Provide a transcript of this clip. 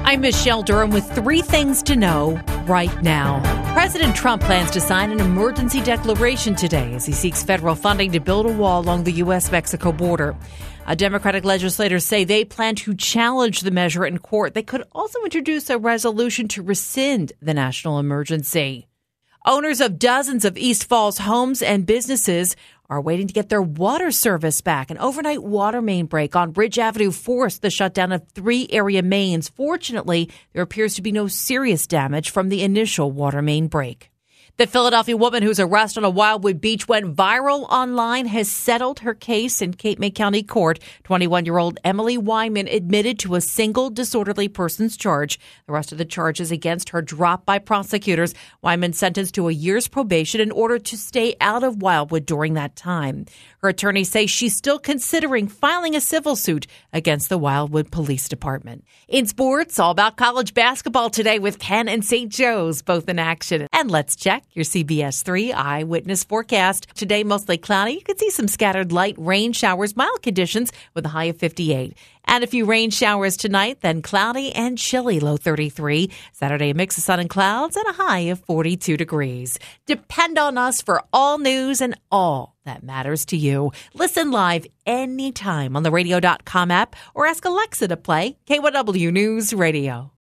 I'm Michelle Durham with 3 things to know right now. President Trump plans to sign an emergency declaration today as he seeks federal funding to build a wall along the U.S.-Mexico border. Democratic legislators say they plan to challenge the measure in court. They could also introduce a resolution to rescind the national emergency. Owners of dozens of East Falls homes and businesses are waiting to get their water service back. An overnight water main break on Ridge Avenue forced the shutdown of 3 area mains. Fortunately, there appears to be no serious damage from the initial water main break. The Philadelphia woman whose arrest on a Wildwood beach went viral online has settled her case in Cape May County Court. 21-year-old Emily Wyman admitted to a single disorderly persons charge. The rest of the charges against her dropped by prosecutors. Wyman sentenced to a year's probation in order to stay out of Wildwood during that time. Her attorneys say she's still considering filing a civil suit against the Wildwood Police Department. In sports, all about college basketball today with Penn and St. Joe's, both in action. And let's check your CBS 3 eyewitness forecast. Today, mostly cloudy. You could see some scattered light rain showers, mild conditions with a high of 58. And a few rain showers tonight, then cloudy and chilly, low 33. Saturday, a mix of sun and clouds and a high of 42 degrees. Depend on us for all news and all that matters to you. Listen live anytime on the radio.com app or ask Alexa to play K1W News Radio.